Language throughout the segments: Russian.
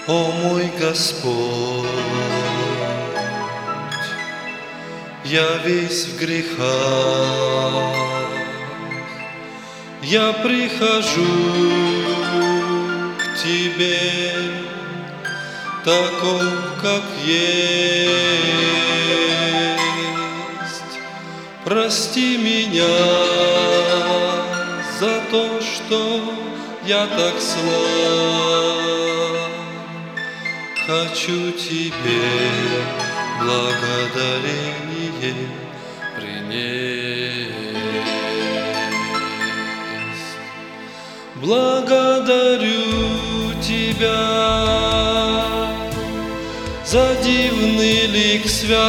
О мой Господь, я весь в грехах, я прихожу к Тебе, таков, как есть. Прости меня за то, что я так слаб. Хочу Тебе благодарение принести. Благодарю Тебя за дивный лик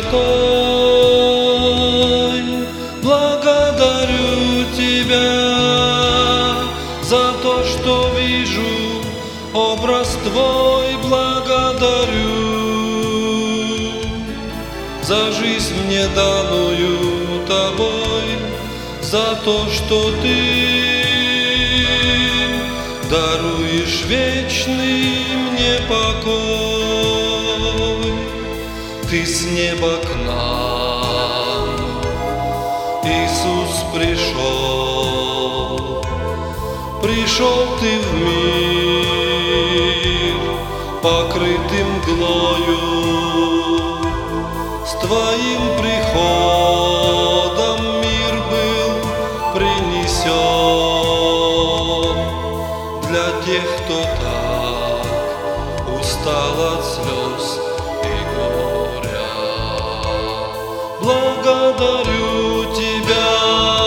святой. Благодарю Тебя за то, что вижу образ Твой. Благодарю за жизнь мне данную Тобой, за то, что Ты даруешь вечный мне покой. Ты с неба к нам, Иисус, пришел Ты в мир, покрытым мглою. С Твоим приходом мир был принесен для тех, кто так устал от слез и горя. Благодарю Тебя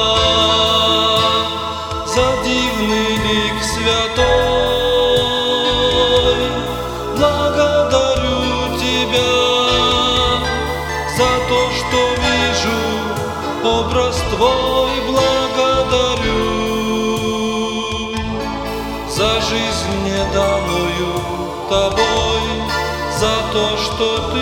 за дивный лик святой. Благодарю Тебя за то, что вижу образ Твой. Благодарю за жизнь мне данную Тобой, за то, что Ты